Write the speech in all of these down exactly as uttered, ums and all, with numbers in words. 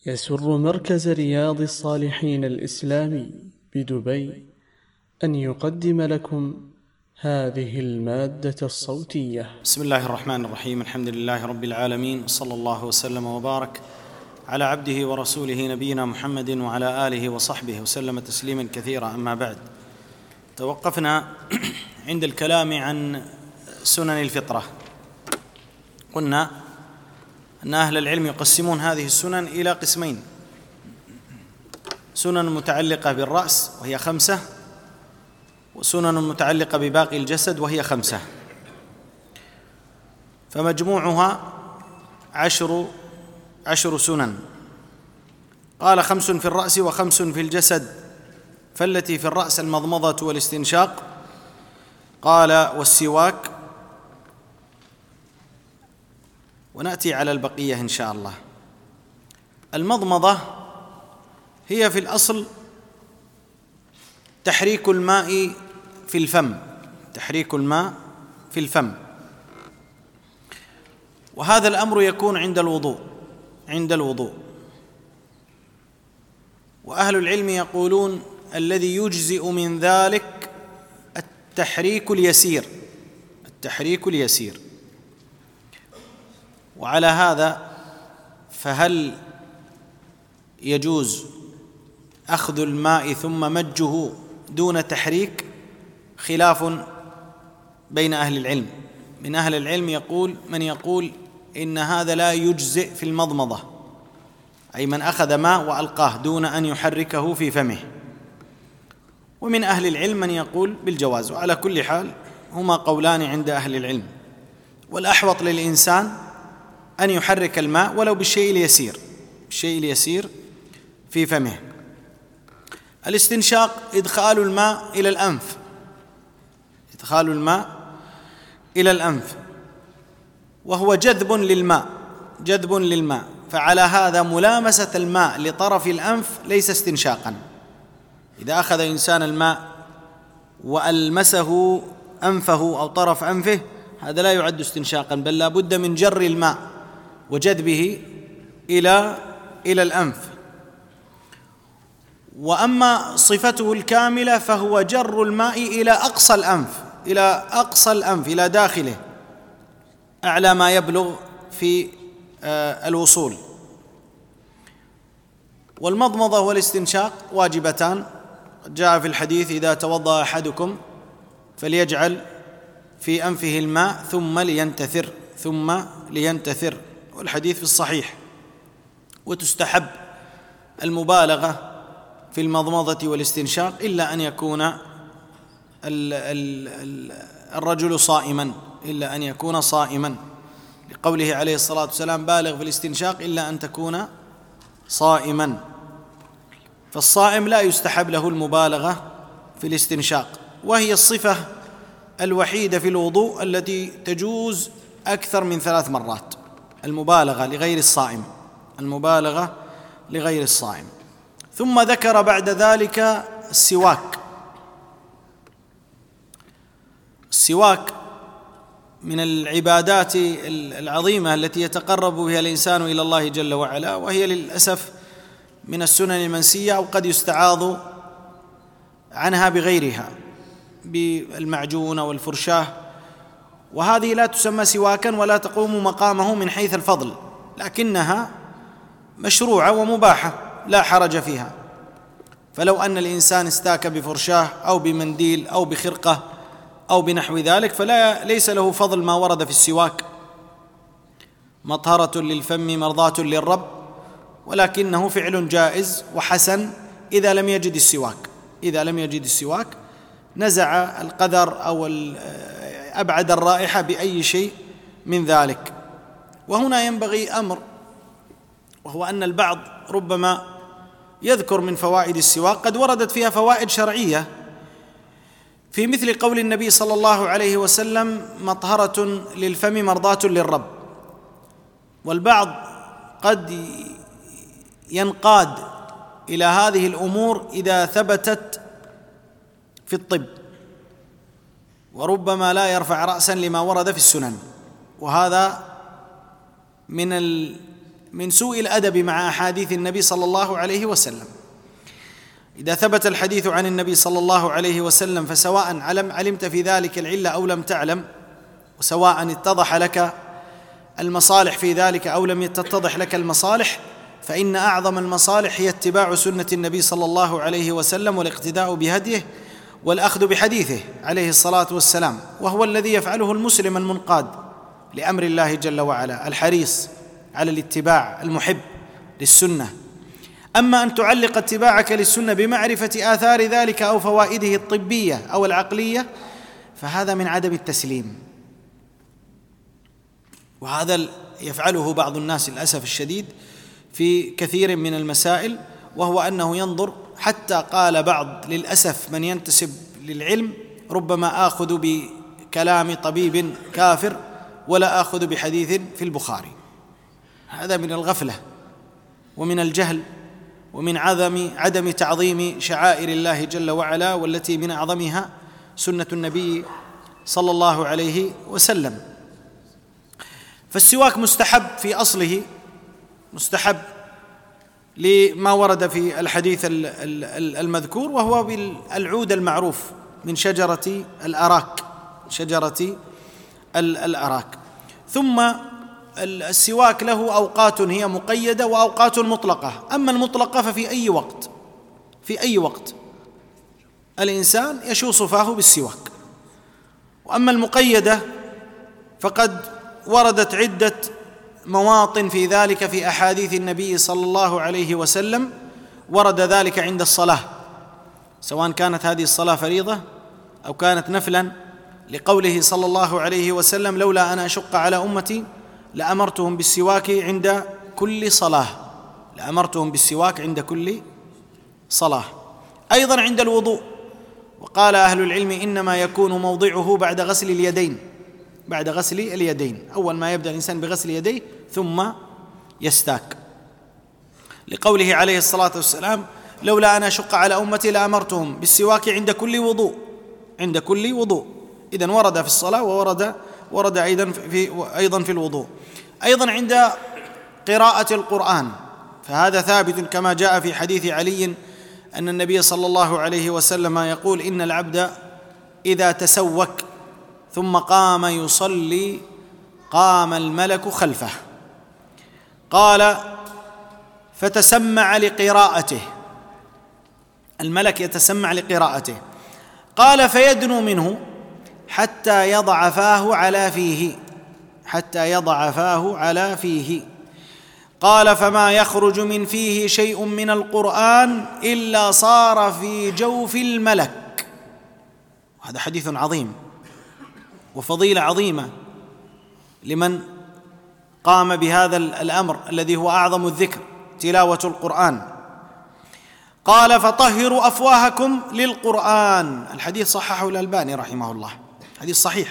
يسر مركز رياض الصالحين الإسلامي بدبي أن يقدم لكم هذه المادة الصوتية. بسم الله الرحمن الرحيم. الحمد لله رب العالمين، صلى الله وسلم وبارك على عبده ورسوله نبينا محمد وعلى آله وصحبه وسلم تسليما كثيرا. أما بعد، توقفنا عند الكلام عن سنن الفطرة. قلنا أن أهل العلم يقسمون هذه السنن إلى قسمين: سنن متعلقة بالرأس وهي خمسة، وسنن متعلقة بباقي الجسد وهي خمسة، فمجموعها عشر عشر سنن. قال: خمس في الرأس وخمس في الجسد، فالتي في الرأس المضمضة والاستنشاق. قال: والسواك. ونأتي على البقية إن شاء الله. المضمضة هي في الأصل تحريك الماء في الفم، تحريك الماء في الفم، وهذا الأمر يكون عند الوضوء عند الوضوء وأهل العلم يقولون الذي يجزئ من ذلك التحريك اليسير التحريك اليسير وعلى هذا فهل يجوز أخذ الماء ثم مجه دون تحريك؟ خلاف بين أهل العلم. من أهل العلم يقول من يقول إن هذا لا يجزئ في المضمضة، أي من أخذ ماء وألقاه دون أن يحركه في فمه، ومن أهل العلم من يقول بالجواز. وعلى كل حال هما قولان عند أهل العلم، والأحوط للإنسان أن يحرك الماء ولو بالشيء اليسير بالشيء اليسير في فمه. الاستنشاق إدخال الماء إلى الأنف إدخال الماء إلى الأنف وهو جذب للماء جذب للماء فعلى هذا ملامسة الماء لطرف الأنف ليس استنشاقا. إذا أخذ إنسان الماء وألمسه أنفه أو طرف أنفه، هذا لا يعد استنشاقا، بل لا بد من جر الماء وجذبه إلى إلى الأنف. وأما صفته الكاملة فهو جر الماء إلى أقصى الأنف إلى أقصى الأنف إلى داخله، أعلى ما يبلغ في الوصول. والمضمضة والاستنشاق واجبتان. جاء في الحديث: إذا توضأ أحدكم فليجعل في أنفه الماء ثم لينتثر ثم لينتثر والحديث في الصحيح. وتستحب المبالغة في المضمضة والاستنشاق إلا أن يكون الرجل صائما إلا أن يكون صائما لقوله عليه الصلاة والسلام: بالغ في الاستنشاق إلا أن تكون صائما. فالصائم لا يستحب له المبالغة في الاستنشاق، وهي الصفة الوحيدة في الوضوء التي تجوز أكثر من ثلاث مرات، المبالغة لغير الصائم المبالغة لغير الصائم. ثم ذكر بعد ذلك السواك. السواك من العبادات العظيمة التي يتقرب بها الإنسان إلى الله جل وعلا، وهي للأسف من السنن المنسية، أو قد يستعاض عنها بغيرها بالمعجون والفرشاة، وهذه لا تسمى سواكا ولا تقوم مقامه من حيث الفضل، لكنها مشروعة ومباحة لا حرج فيها. فلو أن الإنسان استاك بفرشاه أو بمنديل أو بخرقة أو بنحو ذلك فلا ليس له فضل ما ورد في السواك: مطهرة للفم مرضاة للرب، ولكنه فعل جائز وحسن إذا لم يجد السواك إذا لم يجد السواك نزع القذر أو أبعد الرائحة بأي شيء من ذلك. وهنا ينبغي أمر، وهو أن البعض ربما يذكر من فوائد السواك قد وردت فيها فوائد شرعية، في مثل قول النبي صلى الله عليه وسلم: مطهرة للفم مرضاة للرب. والبعض قد ينقاد إلى هذه الأمور إذا ثبتت في الطب، وربما لا يرفع رأسا لما ورد في السنن، وهذا من من سوء الأدب مع أحاديث النبي صلى الله عليه وسلم. إذا ثبت الحديث عن النبي صلى الله عليه وسلم فسواء علمت في ذلك العلة أو لم تعلم، وسواء اتضح لك المصالح في ذلك أو لم تتضح لك المصالح، فإن أعظم المصالح هي اتباع سنة النبي صلى الله عليه وسلم والاقتداء بهديه والأخذ بحديثه عليه الصلاة والسلام، وهو الذي يفعله المسلم المنقاد لأمر الله جل وعلا الحريص على الاتباع المحب للسنة. أما أن تعلق اتباعك للسنة بمعرفة آثار ذلك أو فوائده الطبية أو العقلية فهذا من عدم التسليم، وهذا يفعله بعض الناس للأسف الشديد في كثير من المسائل، وهو أنه ينظر، حتى قال بعض للأسف من ينتسب للعلم ربما آخذ بكلام طبيب كافر ولا آخذ بحديث في البخاري. هذا من الغفلة ومن الجهل ومن عدم عدم تعظيم شعائر الله جل وعلا، والتي من أعظمها سنة النبي صلى الله عليه وسلم. فالسواك مستحب في أصله، مستحب لما ورد في الحديث المذكور، وهو بالعود المعروف من شجرة الأراك، شجرة الأراك. ثم السواك له أوقات هي مقيدة وأوقات مطلقة. أما المطلقة ففي أي وقت في أي وقت الإنسان يشوص فاه بالسواك، وأما المقيدة فقد وردت عدة مواطن في ذلك في أحاديث النبي صلى الله عليه وسلم. ورد ذلك عند الصلاة، سواء كانت هذه الصلاة فريضة أو كانت نفلا، لقوله صلى الله عليه وسلم: لولا أن أشق على أمتي لأمرتهم بالسواك عند كل صلاة لأمرتهم بالسواك عند كل صلاة. أيضا عند الوضوء، وقال أهل العلم إنما يكون موضعه بعد غسل اليدين بعد غسل اليدين أول ما يبدأ الإنسان بغسل يديه ثم يستاك، لقوله عليه الصلاة والسلام: لولا أن أشق على أمتي لأمرتهم بالسواك عند كل وضوء عند كل وضوء. إذن ورد في الصلاة وورد ورد أيضا في أيضا في الوضوء. أيضا عند قراءة القرآن، فهذا ثابت كما جاء في حديث علي أن النبي صلى الله عليه وسلم يقول: إن العبد إذا تسوك ثم قام يصلي قام الملك خلفه، قال فتسمع لقراءته، الملك يتسمع لقراءته، قال فيدنو منه حتى يضع فاه على فيه حتى يضع فاه على فيه قال فما يخرج من فيه شيء من القرآن إلا صار في جوف الملك. هذا حديث عظيم وفضيلة عظيمة لمن قام بهذا الأمر الذي هو أعظم الذكر، تلاوة القرآن. قال فطهروا أفواهكم للقرآن. الحديث صححه الألباني رحمه الله، حديث صحيح.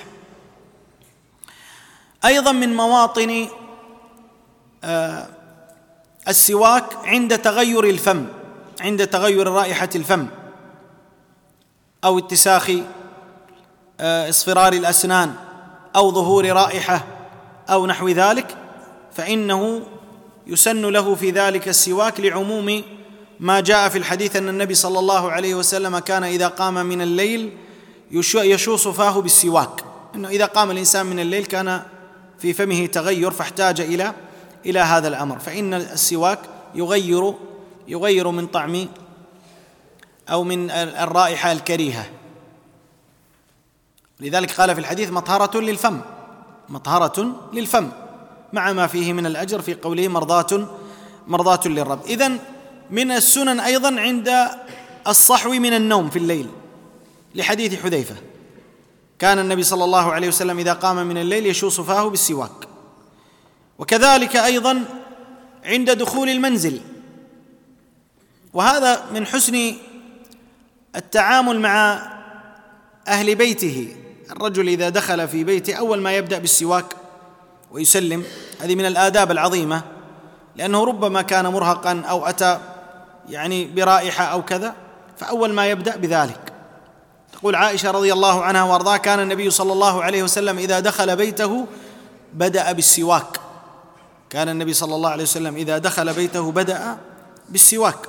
أيضا من مواطن آه السواك عند تغير الفم عند تغير رائحة الفم أو اتساخ آه اصفرار الأسنان أو ظهور رائحة أو نحو ذلك، فإنه يسن له في ذلك السواك لعموم ما جاء في الحديث أن النبي صلى الله عليه وسلم كان إذا قام من الليل يشوص فاه بالسواك، إنه إذا قام الإنسان من الليل كان في فمه تغير فاحتاج إلى إلى هذا الأمر، فإن السواك يغير يغير من طعم أو من الرائحة الكريهة. لذلك قال في الحديث مطهرة للفم مطهرة للفم مع ما فيه من الأجر في قوله مرضاة مرضاة للرب. إذن من السنن أيضا عند الصحو من النوم في الليل، لحديث حذيفة كان النبي صلى الله عليه وسلم إذا قام من الليل يشوص فاه بالسواك. وكذلك أيضا عند دخول المنزل، وهذا من حسن التعامل مع أهل بيته. الرجل إذا دخل في بيته أول ما يبدأ بالسواك ويسلم، هذه من الآداب العظيمة، لأنه ربما كان مرهقا أو أتى يعني برائحة أو كذا، فأول ما يبدأ بذلك. تقول عائشة رضي الله عنها وارضاها: كان النبي صلى الله عليه وسلم إذا دخل بيته بدأ بالسواك كان النبي صلى الله عليه وسلم إذا دخل بيته بدأ بالسواك.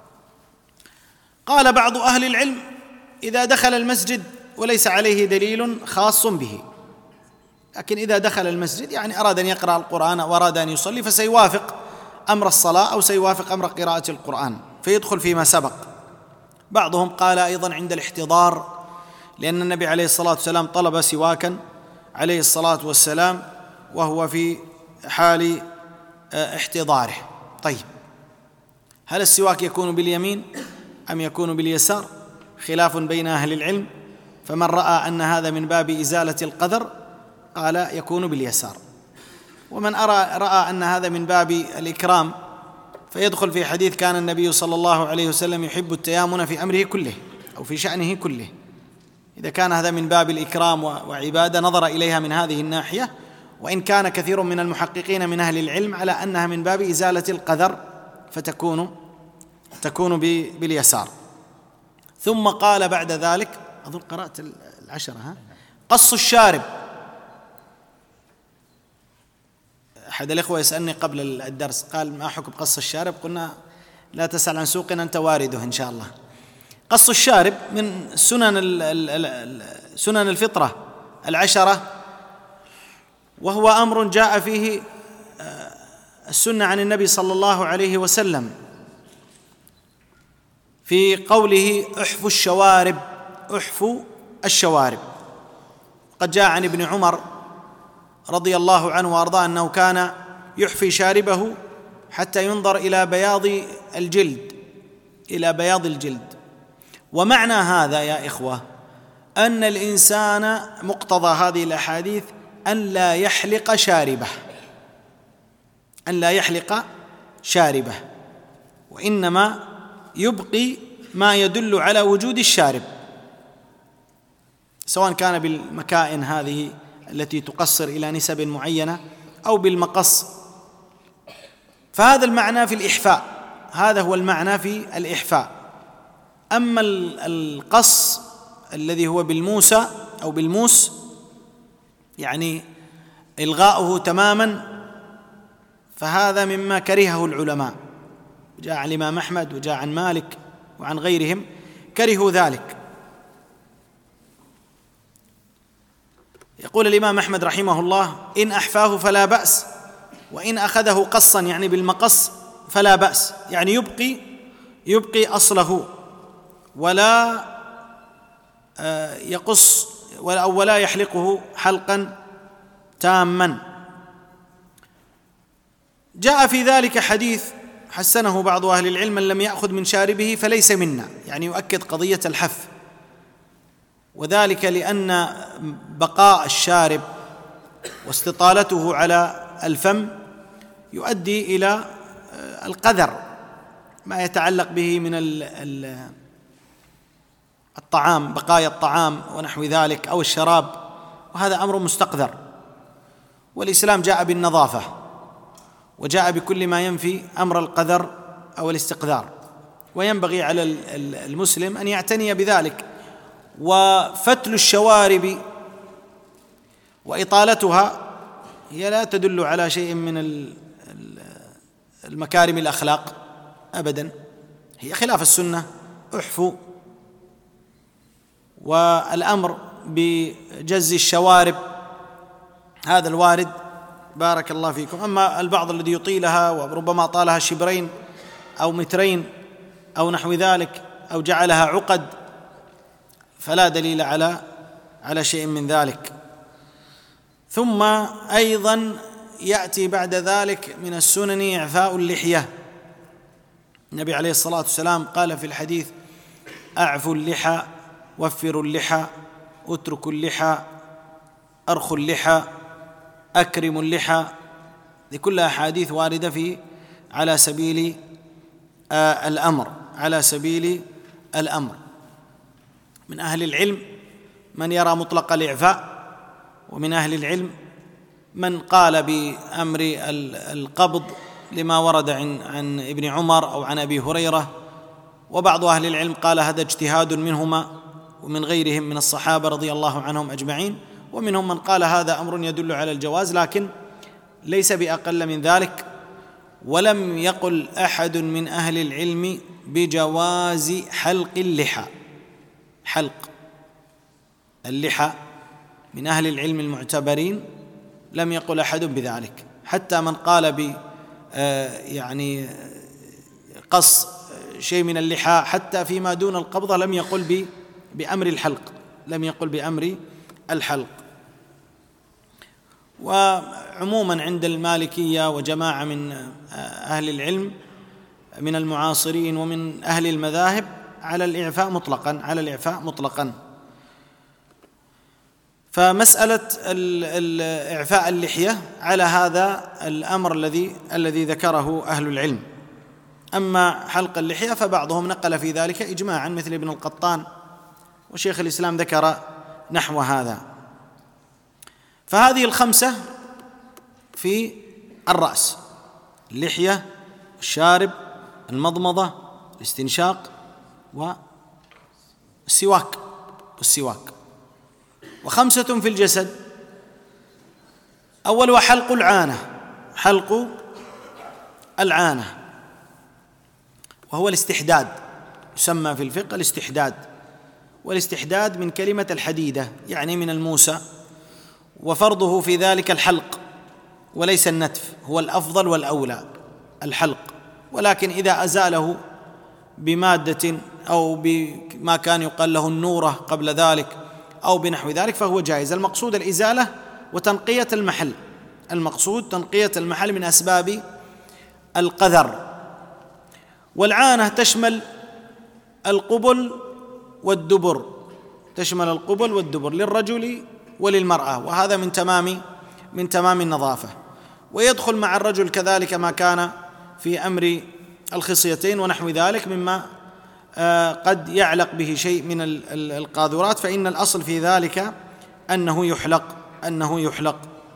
قال بعض أهل العلم إذا دخل المسجد وليس عليه دليل خاص به، لكن إذا دخل المسجد يعني أراد أن يقرأ القرآن أو أراد أن يصلي فسيوافق أمر الصلاة أو سيوافق أمر قراءة القرآن فيدخل فيما سبق. بعضهم قال أيضا عند الاحتضار، لأن النبي عليه الصلاة والسلام طلب سواكا عليه الصلاة والسلام وهو في حال احتضاره. طيب، هل السواك يكون باليمين أم يكون باليسار؟ خلاف بين أهل العلم، فمن رأى أن هذا من باب إزالة القذر قال يكون باليسار، ومن أرى رأى أن هذا من باب الإكرام فيدخل في حديث كان النبي صلى الله عليه وسلم يحب التيامن في أمره كله أو في شأنه كله. إذا كان هذا من باب الإكرام وعبادة نظر إليها من هذه الناحية، وإن كان كثير من المحققين من أهل العلم على أنها من باب إزالة القذر فتكون تكون باليسار. ثم قال بعد ذلك، أظن قرأت العشرة، ها؟ قص الشارب. أحد الإخوة يسألني قبل الدرس قال ما حكم قص الشارب؟ قلنا لا تسأل عن سوق أنت وارده إن شاء الله. قص الشارب من سنن سنن الفطرة العشرة، وهو أمر جاء فيه السنة عن النبي صلى الله عليه وسلم في قوله احفوا الشوارب، احفوا الشوارب. قد جاء عن ابن عمر رضي الله عنه وأرضاه أنه كان يحفي شاربه حتى ينظر إلى بياض الجلد إلى بياض الجلد. ومعنى هذا يا إخوة أن الإنسان مقتضى هذه الأحاديث أن لا يحلق شاربه، أن لا يحلق شاربه، وإنما يبقي ما يدل على وجود الشارب، سواء كان بالمكائن هذه التي تقصر إلى نسب معينة أو بالمقص. فهذا المعنى في الإحفاء، هذا هو المعنى في الإحفاء. أما القص الذي هو بالموسى أو بالموس يعني إلغاؤه تماما، فهذا مما كرهه العلماء، جاء عن الإمام أحمد وجاء عن مالك وعن غيرهم كرهوا ذلك. يقول الإمام أحمد رحمه الله إن أحفاه فلا بأس، وإن أخذه قصا يعني بالمقص فلا بأس، يعني يبقي يبقي أصله ولا يقص ولا يحلقه حلقا تاما. جاء في ذلك حديث حسنه بعض أهل العلم من لم يأخذ من شاربه فليس منا، يعني يؤكد قضية الحف، وذلك لأن بقاء الشارب واستطالته على الفم يؤدي إلى القذر، ما يتعلق به من الطعام، بقايا الطعام ونحو ذلك أو الشراب، وهذا أمر مستقذر. والإسلام جاء بالنظافة وجاء بكل ما ينفي أمر القذر أو الاستقذار، وينبغي على المسلم أن يعتني بذلك. وفتل الشوارب وإطالتها هي لا تدل على شيء من المكارم الأخلاق أبدا، هي خلاف السنة، احفوا. والأمر بجز الشوارب هذا الوارد بارك الله فيكم. أما البعض الذي يطيلها وربما طالها شبرين أو مترين أو نحو ذلك أو جعلها عقد فلا دليل على على شيء من ذلك. ثم أيضا يأتي بعد ذلك من السنن إعفاء اللحية. النبي عليه الصلاة والسلام قال في الحديث أعفوا اللحى، وفروا اللحى، اتركوا اللحى، أرخوا اللحى، أكرموا اللحى. هذه كلها أحاديث واردة في على سبيل آه الأمر على سبيل الأمر. من أهل العلم من يرى مطلق الإعفاء، ومن أهل العلم من قال بأمر القبض لما ورد عن, عن ابن عمر أو عن أبي هريرة، وبعض أهل العلم قال هذا اجتهاد منهما ومن غيرهم من الصحابة رضي الله عنهم أجمعين، ومنهم من قال هذا أمر يدل على الجواز، لكن ليس بأقل من ذلك. ولم يقل أحد من أهل العلم بجواز حلق اللحى، حلق اللحى من أهل العلم المعتبرين لم يقل أحد بذلك، حتى من قال ب يعني قص شيء من اللحى حتى فيما دون القبضة لم يقل بأمر الحلق، لم يقل بأمر الحلق. وعموما عند المالكية وجماعة من أهل العلم من المعاصرين ومن أهل المذاهب على الإعفاء مطلقا، على الإعفاء مطلقا. فمسألة إعفاء اللحية على هذا الأمر الذي الذي ذكره أهل العلم. أما حلق اللحية فبعضهم نقل في ذلك إجماعا مثل ابن القطان، وشيخ الإسلام ذكر نحو هذا. فهذه الخمسة في الرأس: اللحية، الشارب، المضمضة، الاستنشاق، والسواك والسواك وخمسة في الجسد: أولها حلق العانة، حلق العانة وهو الاستحداد، يسمى في الفقه الاستحداد، والاستحداد من كلمة الحديدة يعني من الموسى، وفرضه في ذلك الحلق وليس النتف، هو الأفضل والأولى الحلق، ولكن إذا أزاله بمادة أو بما كان يقال له النورة قبل ذلك أو بنحو ذلك فهو جائز. المقصود الإزالة وتنقية المحل، المقصود تنقية المحل من أسباب القذر. والعانة تشمل القبل والدبر، تشمل القبل والدبر للرجل وللمرأة، وهذا من تمام من تمام النظافة. ويدخل مع الرجل كذلك ما كان في أمر الخصيتين ونحو ذلك مما قد يعلق به شيء من القاذورات، فإن الأصل في ذلك أنه يحلق أنه يحلق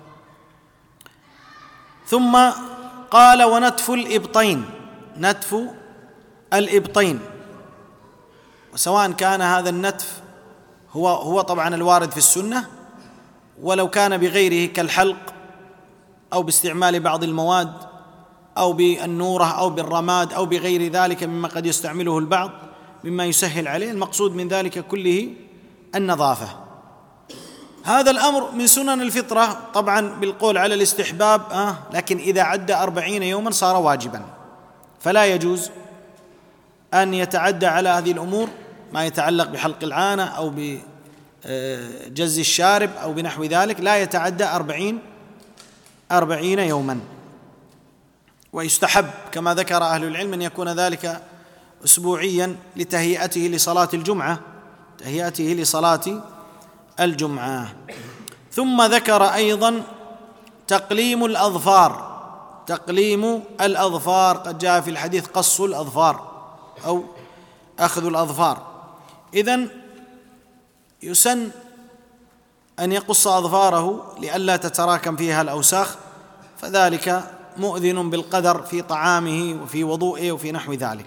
ثم قال: ونتف الإبطين، نتف الإبطين، وسواء كان هذا النتف هو هو طبعا الوارد في السنة، ولو كان بغيره كالحلق أو باستعمال بعض المواد أو بالنورة أو بالرماد أو بغير ذلك مما قد يستعمله البعض مما يسهل عليه، المقصود من ذلك كله النظافة. هذا الأمر من سنن الفطرة طبعا بالقول على الاستحباب، آه لكن إذا عدى أربعين يوما صار واجبا، فلا يجوز أن يتعدى على هذه الأمور ما يتعلق بحلق العانة أو بجز الشارب أو بنحو ذلك، لا يتعدى أربعين أربعين يوما. ويستحب كما ذكر أهل العلم أن يكون ذلك أسبوعيا لتهيئته لصلاة الجمعة، تهيئته لصلاة الجمعة. ثم ذكر أيضا تقليم الأظفار، تقليم الأظفار، قد جاء في الحديث قص الأظفار أو أخذ الأظفار. إذن يسن أن يقص أظفاره لئلا تتراكم فيها الأوساخ، فذلك مؤذن بالقدر في طعامه وفي وضوئه وفي نحو ذلك.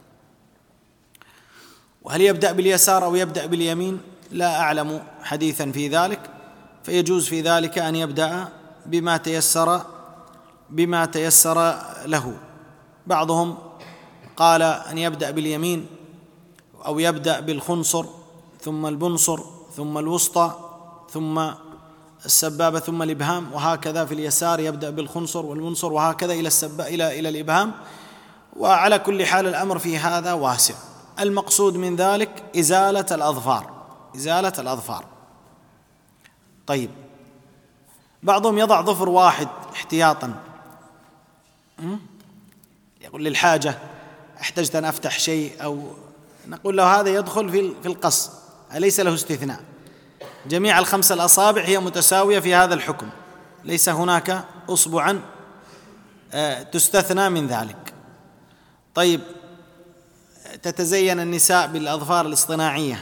وهل يبدأ باليسار أو يبدأ باليمين؟ لا أعلم حديثا في ذلك، فيجوز في ذلك أن يبدأ بما تيسر بما تيسر له. بعضهم قال أن يبدأ باليمين أو يبدأ بالخنصر ثم البنصر ثم الوسطى ثم السبابة ثم الإبهام، وهكذا في اليسار يبدأ بالخنصر والمنصر وهكذا إلى السبابة إلى إلى الإبهام. وعلى كل حال الأمر في هذا واسع. المقصود من ذلك إزالة الأظفار، إزالة الأظفار. طيب، بعضهم يضع ظفر واحد احتياطا، يقول للحاجة احتجت أن أفتح شيء، أو نقول له هذا يدخل في في القص، أليس له استثناء؟ جميع الخمس الأصابع هي متساوية في هذا الحكم، ليس هناك أصبعا تستثنى من ذلك. طيب، تتزين النساء بالأظفار الاصطناعية.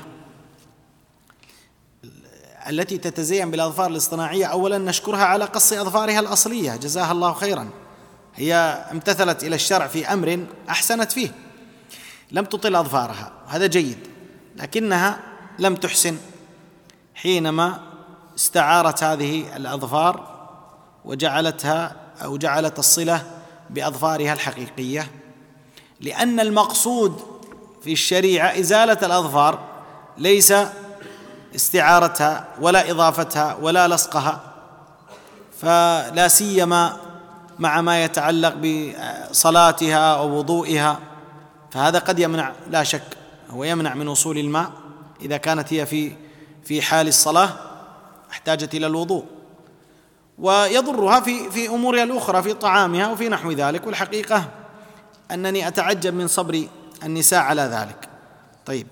التي تتزين بالأظفار الاصطناعية أولا نشكرها على قص أظفارها الأصلية، جزاها الله خيرا، هي امتثلت إلى الشرع في أمر أحسنت فيه، لم تطل أظفارها، هذا جيد، لكنها لم تحسن حينما استعارت هذه الأظفار وجعلتها أو جعلت الصلة بأظفارها الحقيقية، لأن المقصود في الشريعة إزالة الأظفار، ليس استعارتها ولا إضافتها ولا لصقها، فلا سيما مع ما يتعلق بصلاتها أو وضوئها، فهذا قد يمنع، لا شك هو يمنع من وصول الماء إذا كانت هي في في حال الصلاة احتاجت إلى الوضوء، ويضرها في في أمورها الأخرى، في طعامها وفي نحو ذلك. والحقيقة أنني أتعجب من صبر النساء على ذلك. طيب،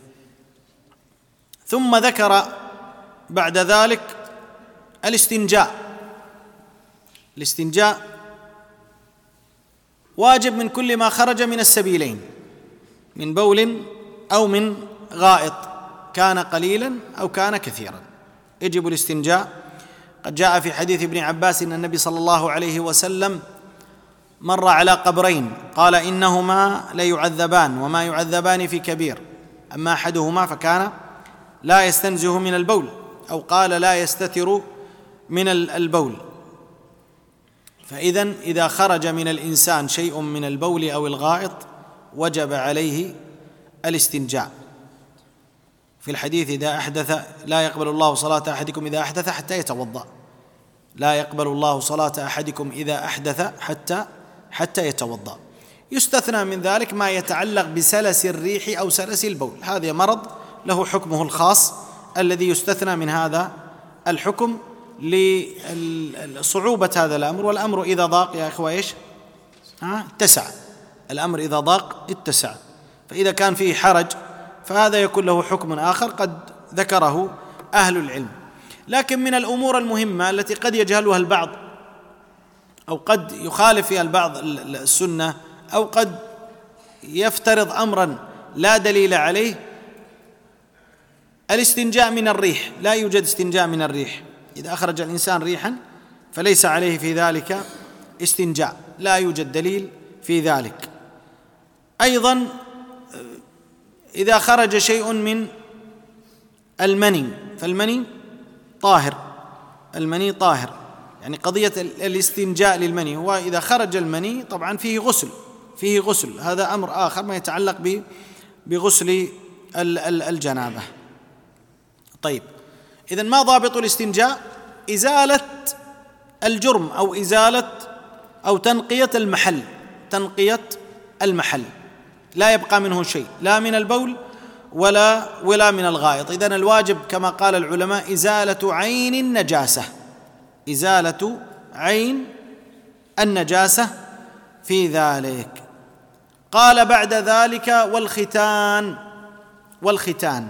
ثم ذكر بعد ذلك الاستنجاء. الاستنجاء واجب من كل ما خرج من السبيلين، من بول أو من غائط، كان قليلا أو كان كثيرا، يجب الاستنجاء. قد جاء في حديث ابن عباس أن النبي صلى الله عليه وسلم مر على قبرين قال إنهما ليعذبان وما يعذبان في كبير، أما أحدهما فكان لا يستنزه من البول، أو قال لا يستتر من البول. فإذن إذا خرج من الإنسان شيء من البول أو الغائط وجب عليه الاستنجاء. في الحديث إذا أحدث لا يقبل الله صلاة أحدكم إذا أحدث حتى يتوضأ، لا يقبل الله صلاة أحدكم إذا أحدث حتى حتى يتوضأ. يستثنى من ذلك ما يتعلق بسلس الريح أو سلس البول، هذا مرض له حكمه الخاص الذي يستثنى من هذا الحكم لصعوبة هذا الأمر. والأمر إذا ضاق يا إخوة إيش؟ اتسع. الأمر إذا ضاق اتسع، فإذا كان فيه حرج فهذا يكون له حكم آخر قد ذكره أهل العلم. لكن من الأمور المهمة التي قد يجهلها البعض أو قد يخالف فيها البعض السنة أو قد يفترض أمرا لا دليل عليه، الاستنجاء من الريح. لا يوجد استنجاء من الريح، إذا أخرج الإنسان ريحا فليس عليه في ذلك استنجاء، لا يوجد دليل في ذلك. أيضا إذا خرج شيء من المني فالمني طاهر، المني طاهر، يعني قضية الاستنجاء للمني هو إذا خرج المني طبعا فيه غسل، فيه غسل، هذا أمر آخر ما يتعلق بغسل الجنابة. طيب، إذن ما ضابط الاستنجاء؟ إزالة الجرم أو إزالة أو تنقية المحل، تنقية المحل، لا يبقى منه شيء، لا من البول ولا ولا من الغائط. إذن الواجب كما قال العلماء إزالة عين النجاسة، إزالة عين النجاسة في ذلك. قال بعد ذلك والختان. والختان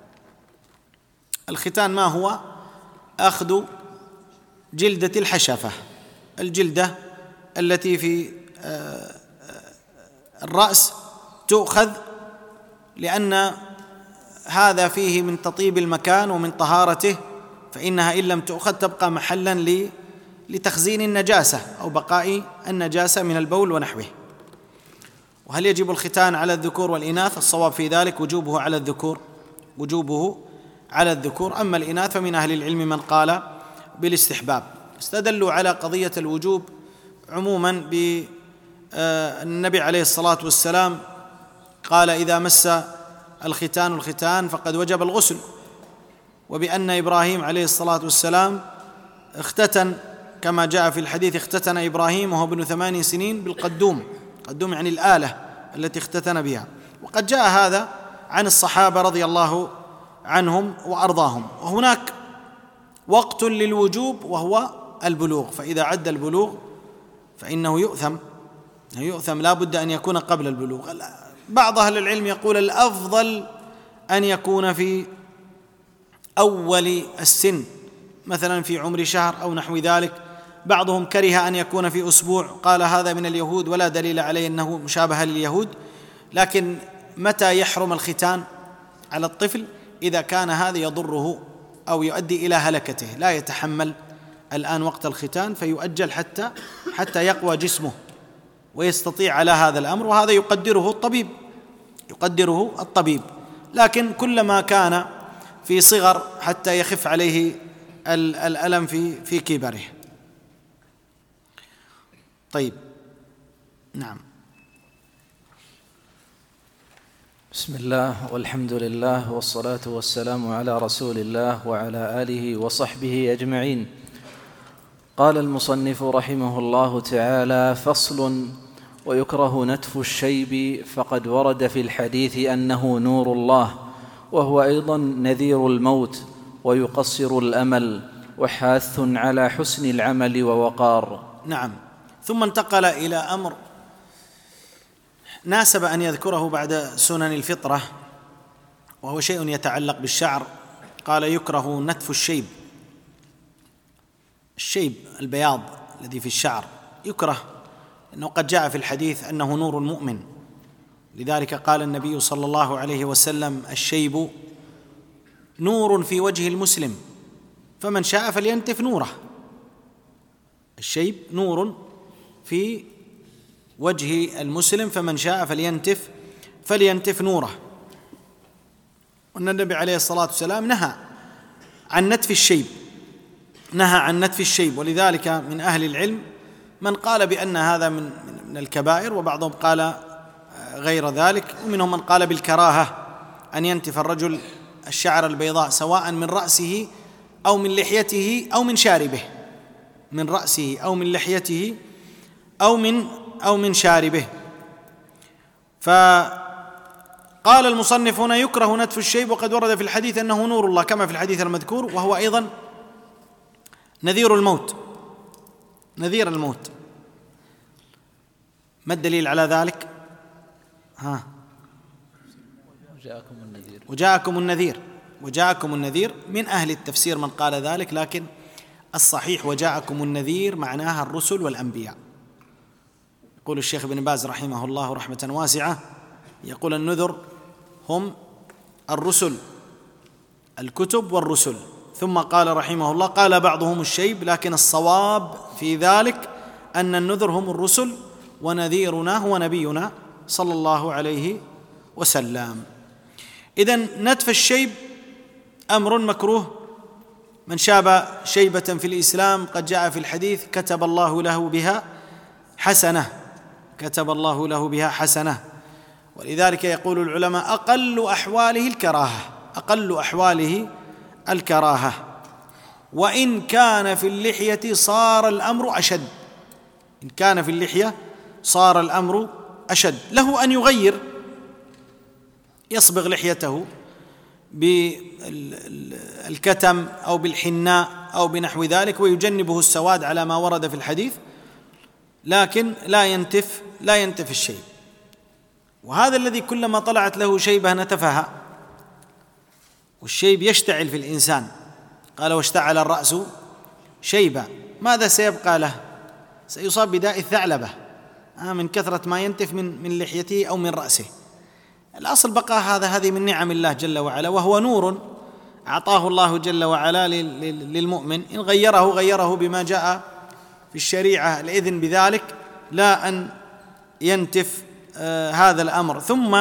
الختان ما هو؟ أخذ جلدة الحشفة، الجلدة التي في الرأس تؤخذ، لأن هذا فيه من تطيب المكان ومن طهارته، فإنها إن لم تؤخذ تبقى محلا لتخزين النجاسة أو بقاء النجاسة من البول ونحوه. وهل يجب الختان على الذكور والإناث؟ الصواب في ذلك وجوبه على الذكور، وجوبه على الذكور. أما الإناث فمن أهل العلم من قال بالاستحباب. استدلوا على قضية الوجوب عموما بالنبي عليه الصلاة والسلام قال إذا مس الختان الختان فقد وجب الغسل، وبأن إبراهيم عليه الصلاة والسلام اختتن كما جاء في الحديث اختتن إبراهيم وهو ابن ثماني سنين بالقدوم، قدوم يعني الآلة التي اختتن بها. وقد جاء هذا عن الصحابة رضي الله عنهم وأرضاهم. وهناك وقت للوجوب وهو البلوغ، فإذا عد البلوغ فإنه يؤثم، يؤثم لا بد أن يكون قبل البلوغ. بعض أهل العلم يقول الأفضل أن يكون في أول السن، مثلا في عمر شهر أو نحو ذلك. بعضهم كره أن يكون في أسبوع، قال هذا من اليهود ولا دليل عليه أنه مشابه لليهود. لكن متى يحرم الختان على الطفل؟ إذا كان هذا يضره أو يؤدي إلى هلكته، لا يتحمل الآن وقت الختان فيؤجل حتى حتى يقوى جسمه ويستطيع على هذا الأمر، وهذا يقدره الطبيب، يقدره الطبيب. لكن كلما كان في صغر حتى يخف عليه الألم في في كبره. طيب، نعم. بسم الله والحمد لله والصلاة والسلام على رسول الله وعلى آله وصحبه أجمعين. قال المصنف رحمه الله تعالى: فصل: ويكره نتف الشيب، فقد ورد في الحديث أنه نور الله، وهو أيضا نذير الموت، ويقصر الأمل، وحاث على حسن العمل ووقار. نعم. ثم انتقل إلى أمر ناسب أن يذكره بعد سنن الفطرة، وهو شيء يتعلق بالشعر. قال: يكره نتف الشيب. الشيب البياض الذي في الشعر يكره، لأنه قد جاء في الحديث أنه نور المؤمن، لذلك قال النبي صلى الله عليه وسلم: الشيب نور في وجه المسلم، فمن شاء فلينتف نوره. الشيب نور في وجه المسلم، فمن شاء فلينتف فلينتف نوره. وأن النبي عليه الصلاة والسلام نهى عن نتف الشيب، نهى عن نتف الشيب. ولذلك من أهل العلم من قال بأن هذا من من الكبائر، وبعضهم قال غير ذلك، ومنهم من قال بالكراهة أن ينتف الرجل الشعر البيضاء، سواء من رأسه أو من لحيته أو من شاربه، من رأسه أو من لحيته أو من أو من شاربه. فقال المصنف هنا: يكره نتف الشيب، وقد ورد في الحديث أنه نور الله، كما في الحديث المذكور، وهو أيضا نذير الموت، نذير الموت. ما الدليل على ذلك؟ ها وجاءكم النذير وجاءكم النذير وجاءكم النذير من أهل التفسير من قال ذلك، لكن الصحيح وجاءكم النذير معناها الرسل والأنبياء. يقول الشيخ ابن باز رحمه الله رحمة واسعة، يقول: النذر هم الرسل، الكتب والرسل. ثم قال رحمه الله: قال بعضهم الشيب، لكن الصواب في ذلك أن النذر هم الرسل، ونذيرنا هو نبينا صلى الله عليه وسلم. إذن نتف الشيب أمر مكروه. من شاب شيبة في الإسلام قد جاء في الحديث: كتب الله له بها حسنة، كتب الله له بها حسنة. ولذلك يقول العلماء: أقل أحواله الكراهة، أقل أحواله الكراهة. وإن كان في اللحية صار الأمر أشد، إن كان في اللحية صار الأمر أشد. له أن يغير، يصبغ لحيته بالكتم أو بالحناء أو بنحو ذلك، ويجنبه السواد على ما ورد في الحديث، لكن لا ينتف لا ينتف الشيب. وهذا الذي كلما طلعت له شيبة نتفها، والشيب يشتعل في الإنسان. قال: واشتعل الرأس شيبة. ماذا سيبقى له؟ سيصاب بداء الثعلبة من كثرة ما ينتف من من لحيته أو من رأسه. الأصل بقاء هذا، هذه من نعم الله جل وعلا، وهو نور أعطاه الله جل وعلا للمؤمن. إن غيره غيره بما جاء في الشريعة الإذن بذلك، لا أن ينتف آه هذا الأمر. ثم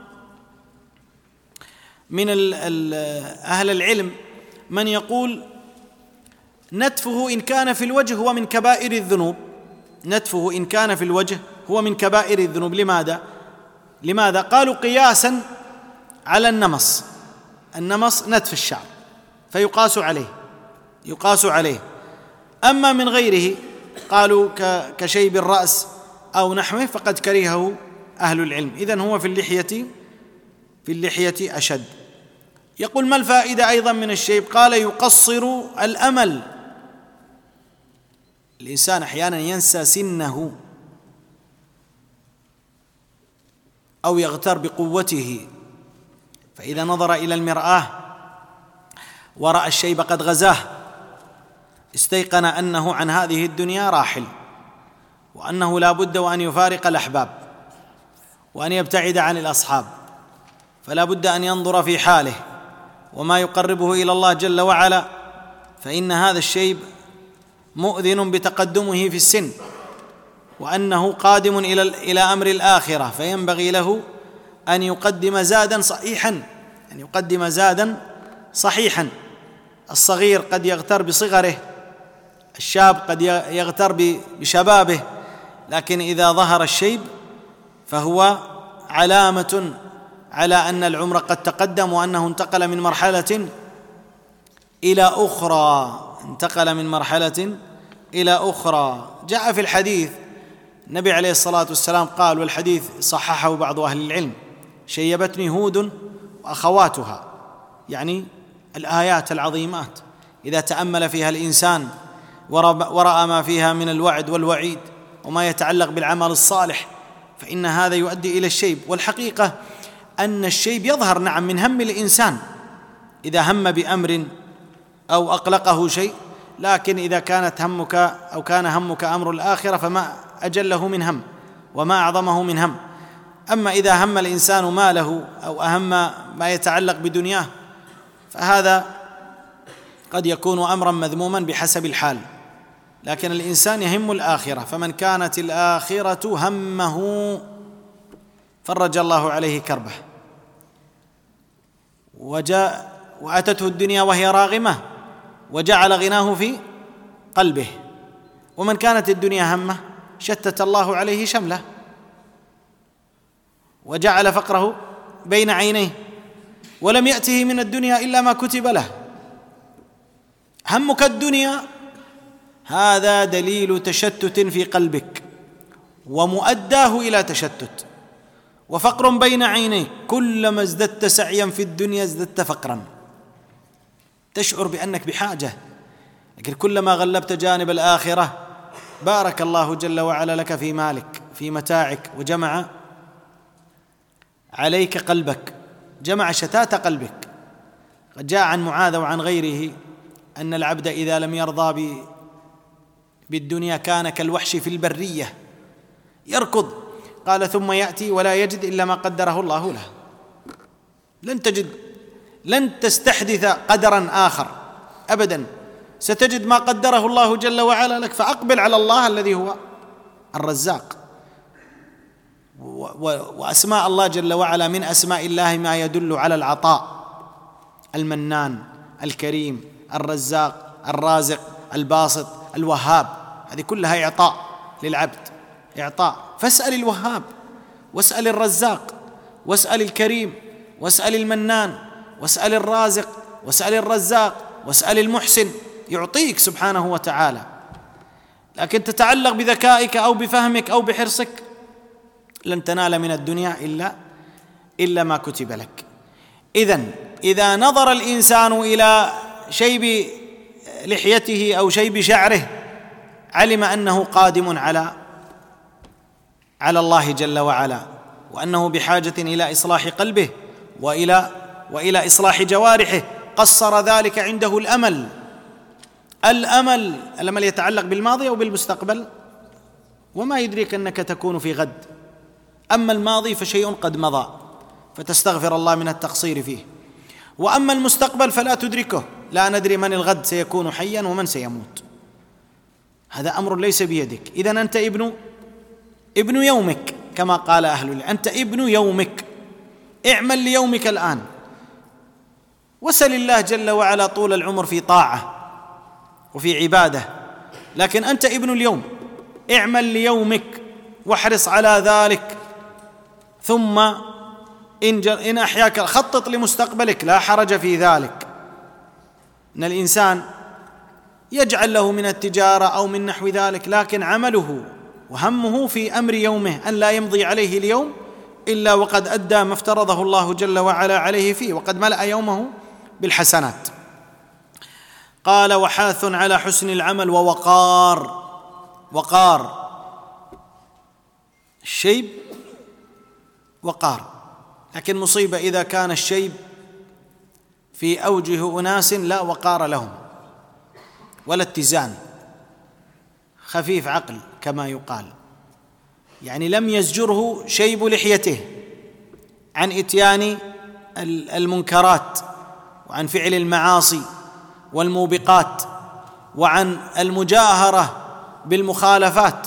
من أهل العلم من يقول: نتفه إن كان في الوجه هو من كبائر الذنوب، نتفه إن كان في الوجه هو من كبائر الذنوب. لماذا؟ لماذا؟ قالوا: قياسا على النمص، النمص نتف الشعر، فيقاس عليه يقاس عليه. أما من غيره قالوا كشيب الرأس أو نحوه فقد كرهه أهل العلم. إذن هو في اللحية في اللحية أشد. يقول: ما الفائدة أيضا من الشيب؟ قال: يقصر الأمل. الإنسان أحيانا ينسى سنه أو يغتر بقوته، فإذا نظر إلى المرآة ورأى الشيب قد غزاه استيقن أنه عن هذه الدنيا راحل، وأنه لا بد وأن يفارق الأحباب وأن يبتعد عن الأصحاب، فلا بد أن ينظر في حاله وما يقربه إلى الله جل وعلا، فإن هذا الشيب مؤذن بتقدمه في السن، وأنه قادم إلى إلى أمر الآخرة، فينبغي له أن يقدم زادا صحيحا أن يقدم زادا صحيحا. الصغير قد يغتر بصغره، الشاب قد يغتر بشبابه، لكن إذا ظهر الشيب فهو علامة على أن العمر قد تقدم وأنه انتقل من مرحلة إلى أخرى انتقل من مرحلة إلى أخرى. جاء في الحديث النبي عليه الصلاة والسلام قال، والحديث صححه بعض أهل العلم: شيبتني هود وأخواتها، يعني الآيات العظيمات إذا تأمل فيها الإنسان ورأى ما فيها من الوعد والوعيد وما يتعلق بالعمل الصالح فإن هذا يؤدي إلى الشيب. والحقيقة أن الشيب يظهر نعم من هم الإنسان إذا هم بأمر أو أقلقه شيء، لكن إذا كانت همك أو كان همك أمر الآخرة فما أجله من هم وما أعظمه من هم. أما إذا هم الإنسان ماله أو أهم ما يتعلق بدنياه فهذا قد يكون أمرا مذموما بحسب الحال، لكن الإنسان يهم الآخرة، فمن كانت الآخرة همه فرج الله عليه كربه، وجاء وأتته الدنيا وهي راغمة وجعل غناه في قلبه. ومن كانت الدنيا همه شتت الله عليه شمله وجعل فقره بين عينيه ولم يأته من الدنيا إلا ما كتب له. همك الدنيا هذا دليل تشتت في قلبك ومؤداه إلى تشتت، وفقر بين عينيك، كلما ازددت سعيا في الدنيا ازددت فقرا، تشعر بأنك بحاجة، لكن كلما غلبت جانب الآخرة بارك الله جل وعلا لك في مالك في متاعك وجمع عليك قلبك، جمع شتات قلبك. قد جاء عن معاذ وعن غيره أن العبد إذا لم يرضى بالدنيا كان كالوحش في البرية يركض، قال ثم يأتي ولا يجد إلا ما قدره الله له. لن تجد لن تستحدث قدرا آخر أبدا، ستجد ما قدره الله جل وعلا لك، فأقبل على الله الذي هو الرزاق. وأسماء الله جل وعلا من أسماء الله ما يدل على العطاء: المنان، الكريم، الرزاق، الرازق، الباسط، الوهاب، هذه كلها إعطاء للعبد، إعطاء. فاسأل الوهاب واسأل الرزاق واسأل الكريم واسأل المنان واسأل الرازق واسأل الرزاق واسأل المحسن، يعطيك سبحانه وتعالى. لكن تتعلق بذكائك أو بفهمك أو بحرصك لن تنال من الدنيا إلا إلا ما كتب لك. إذن إذا نظر الإنسان إلى شيب لحيته أو شيب شعره علم أنه قادم على على الله جل وعلا، وأنه بحاجة إلى إصلاح قلبه وإلى وإلى إصلاح جوارحه. قصر ذلك عنده الأمل الأمل الأمل يتعلق بالماضي أو بالمستقبل، وما يدريك أنك تكون في غد. أما الماضي فشيء قد مضى فتستغفر الله من التقصير فيه، وأما المستقبل فلا تدركه، لا ندري من الغد سيكون حيا ومن سيموت، هذا أمر ليس بيدك. إذن أنت ابن ابن يومك كما قال أهل العلم، أنت ابن يومك، اعمل ليومك الآن، وسل الله جل وعلا طول العمر في طاعة وفي عبادة، لكن أنت ابن اليوم، اعمل ليومك واحرص على ذلك، ثم إن, إن أحياك خطط لمستقبلك، لا حرج في ذلك. إن الإنسان يجعل له من التجارة أو من نحو ذلك، لكن عمله وهمه في أمر يومه أن لا يمضي عليه اليوم إلا وقد أدى ما افترضه الله جل وعلا عليه فيه، وقد ملأ يومه بالحسنات. قال: وحاث على حسن العمل ووقار. وقار الشيب وقار، لكن مصيبة إذا كان الشيب في أوجه أناس لا وقار لهم ولا اتزان، خفيف عقل كما يقال، يعني لم يزجره شيب لحيته عن إتيان المنكرات وعن فعل المعاصي والموبقات وعن المجاهرة بالمخالفات،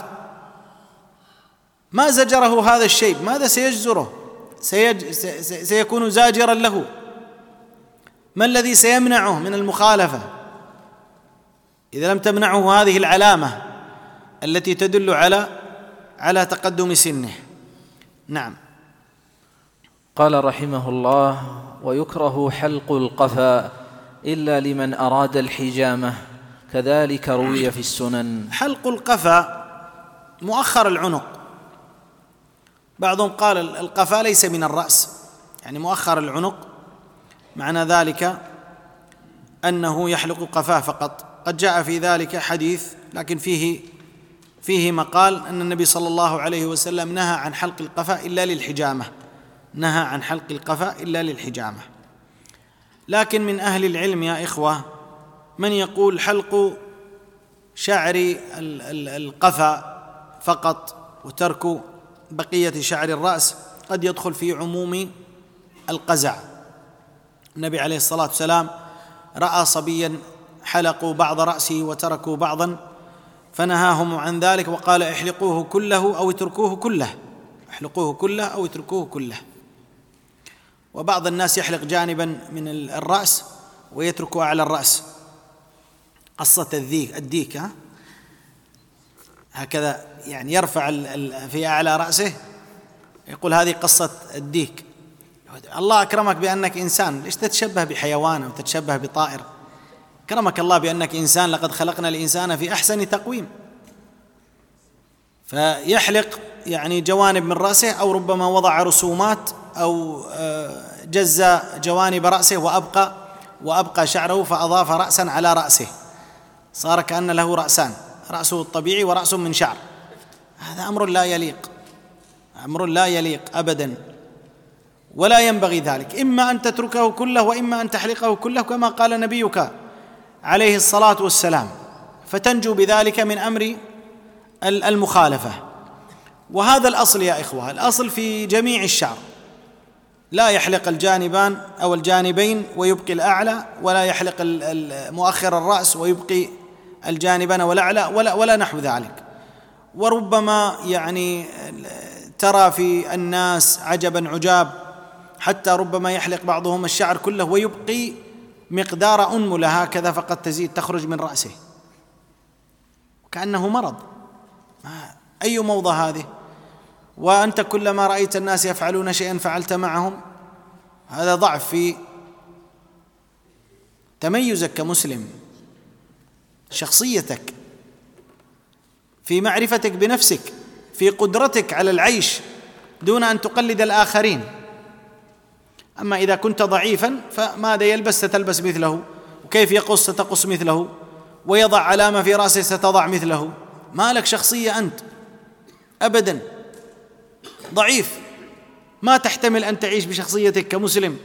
ما زجره هذا الشيب. ماذا سيجزره؟ سيج... سيكون زاجرا له. ما الذي سيمنعه من المخالفة إذا لم تمنعه هذه العلامة التي تدل على على تقدم سنه. نعم. قال رحمه الله: ويكره حلق القفا إلا لمن أراد الحجامة، كذلك روي في السنن. حلق القفا مؤخر العنق، بعضهم قال القفا ليس من الرأس، يعني مؤخر العنق، معنى ذلك أنه يحلق قفاه فقط. قد جاء في ذلك حديث لكن فيه فيه مقال أن النبي صلى الله عليه وسلم نهى عن حلق القفا إلا للحجامة، نهى عن حلق القفا إلا للحجامة. لكن من أهل العلم يا إخوة من يقول حلق شعر القفا فقط وترك بقية شعر الرأس قد يدخل في عموم القزع. النبي عليه الصلاة والسلام رأى صبيا حلقوا بعض رأسه وتركوا بعضا فنهاهم عن ذلك وقال: احلقوه كله أو اتركوه كله، احلقوه كله أو اتركوه كله. وبعض الناس يحلق جانبا من الرأس ويترك أعلى الرأس، قصة الذيك الديك ها؟ هكذا يعني يرفع في أعلى رأسه، يقول هذه قصة الديك. الله أكرمك بأنك إنسان، ليش تتشبه بحيوان أو تتشبه بطائر؟ أكرمك الله بأنك إنسان، لقد خلقنا الإنسان في أحسن تقويم. فيحلق يعني جوانب من رأسه، أو ربما وضع رسومات أو جز جوانب رأسه وأبقى وأبقى شعره فأضاف رأسا على رأسه، صار كأن له رأسان، رأسه الطبيعي ورأس من شعر. هذا أمر لا يليق، أمر لا يليق أبدا، ولا ينبغي ذلك. إما أن تتركه كله وإما أن تحلقه كله كما قال نبيك عليه الصلاة والسلام، فتنجو بذلك من أمر المخالفة. وهذا الأصل يا إخوة، الأصل في جميع الشعر، لا يحلق الجانبان أو الجانبين ويبقي الأعلى، ولا يحلق مؤخر الرأس ويبقي الجانبان والأعلى، ولا, ولا نحو ذلك. وربما يعني ترى في الناس عجبا عجاب، حتى ربما يحلق بعضهم الشعر كله ويبقي مقدار أنملة هكذا فقد تزيد تخرج من رأسه كأنه مرض. أي موضة هذه؟ وأنت كلما رأيت الناس يفعلون شيئا فعلت معهم، هذا ضعف في تميزك كمسلم، شخصيتك، في معرفتك بنفسك، في قدرتك على العيش دون أن تقلد الآخرين. أما إذا كنت ضعيفا فماذا يلبس ستلبس مثله، وكيف يقص ستقص مثله، ويضع علامة في رأسه ستضع مثله. ما لك شخصية أنت أبدا، ضعيف، ما تحتمل أن تعيش بشخصيتك كمسلم،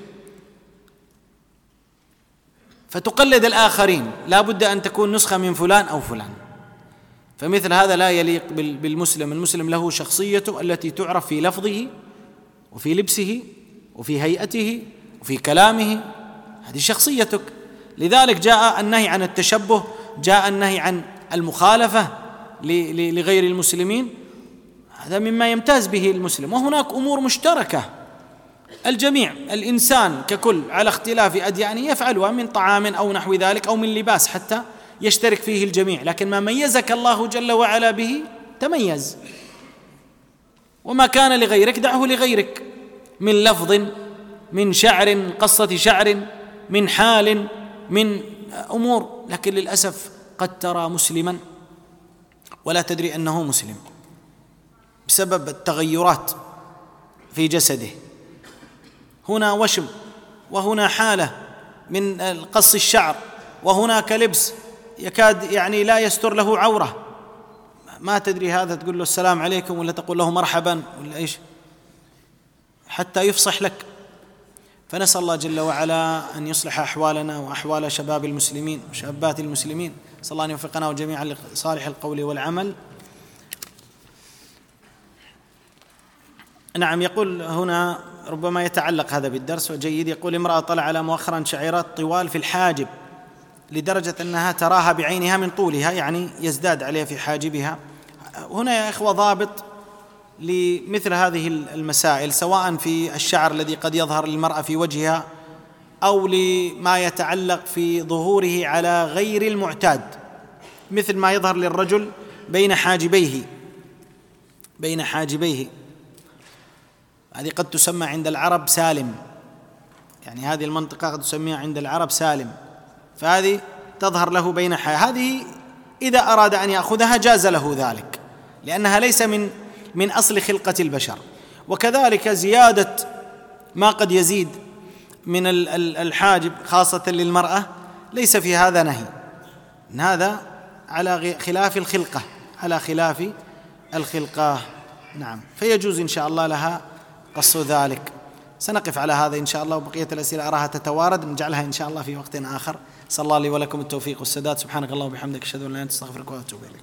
فتقلد الآخرين. لا بد أن تكون نسخة من فلان أو فلان، فمثل هذا لا يليق بالمسلم. المسلم له شخصيته التي تعرف في لفظه وفي لبسه وفي هيئته وفي كلامه، هذه شخصيتك. لذلك جاء النهي عن التشبه، جاء النهي عن المخالفة لغير المسلمين، هذا مما يمتاز به المسلم. وهناك أمور مشتركة الجميع، الإنسان ككل على اختلاف أديانه يفعلها، من طعام أو نحو ذلك أو من لباس حتى يشترك فيه الجميع، لكن ما ميزك الله جل وعلا به تميز، وما كان لغيرك دعه لغيرك، من لفظ، من شعر، قصة شعر، من حال، من أمور. لكن للأسف قد ترى مسلما ولا تدري أنه مسلم بسبب التغيرات في جسده، هنا وشم، وهنا حالة من قص الشعر، وهناك لبس يكاد يعني لا يستر له عورة، ما تدري هذا تقول له السلام عليكم ولا تقول له مرحبا ولا إيش، حتى يفصح لك. فنسأل الله جل وعلا أن يصلح أحوالنا وأحوال شباب المسلمين وشابات المسلمين، نسأل الله أن يوفقنا وجميعا لصالح القول والعمل. نعم. يقول هنا ربما يتعلق هذا بالدرس وجيد، يقول: امرأة طلع على مؤخرا شعيرات طوال في الحاجب لدرجة أنها تراها بعينها من طولها، يعني يزداد عليها في حاجبها. هنا يا إخوة ضابط لمثل هذه المسائل، سواء في الشعر الذي قد يظهر للمرأة في وجهها، أو لما يتعلق في ظهوره على غير المعتاد، مثل ما يظهر للرجل بين حاجبيه، بين حاجبيه، هذه قد تسمى عند العرب سالم، يعني هذه المنطقة قد تسميها عند العرب سالم، فهذه تظهر له بين حاجبيه، هذه إذا أراد أن يأخذها جاز له ذلك، لأنها ليس من من أصل خلقة البشر. وكذلك زيادة ما قد يزيد من الحاجب خاصة للمرأة ليس في هذا نهي، إن هذا على خلاف الخلقة، على خلاف الخلقة. نعم، فيجوز إن شاء الله لها قص ذلك. سنقف على هذا إن شاء الله، وبقية الأسئلة أراها تتوارد، نجعلها إن شاء الله في وقت آخر. صلى الله لي ولكم التوفيق والسداد. سبحانك اللهم وبحمدك، أشهد أن لا إله إلا أنت، أستغفرك وأتوب إليك.